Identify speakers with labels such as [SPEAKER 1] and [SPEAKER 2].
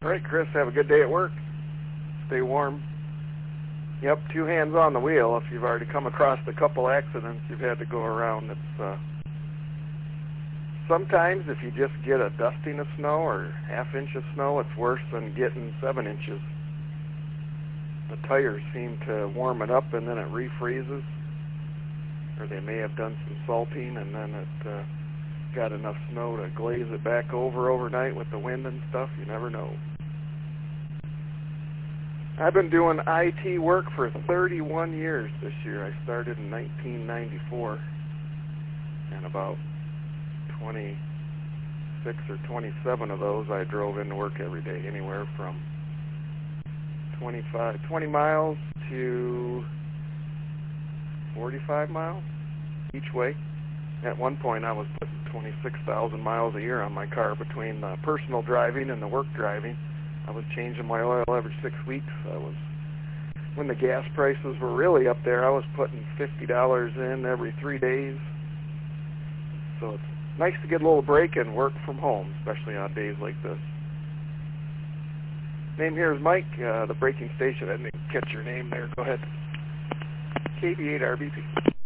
[SPEAKER 1] All right, Chris, have a good day at work. Stay warm. Yep, 2 hands on the wheel. If you've already come across a couple accidents, you've had to go around. Sometimes if you just get a dusting of snow or ½ inch of snow, it's worse than getting 7 inches. The tires seem to warm it up and then it refreezes. Or they may have done some salting and then it got enough snow to glaze it back over overnight with the wind and stuff. You never know. I've been doing IT work for 31 years this year. I started in 1994, and about 26 or 27 of those I drove into work every day, anywhere from 20 miles to 45 miles each way. At one point I was putting 26,000 miles a year on my car between the personal driving and the work driving. I was changing my oil every 6 weeks. When the gas prices were really up there, I was putting $50 in every 3 days. So it's nice to get a little break and work from home, especially on days like this. Name here is Mike, the braking station. I didn't catch your name there. Go ahead. KB8RBP.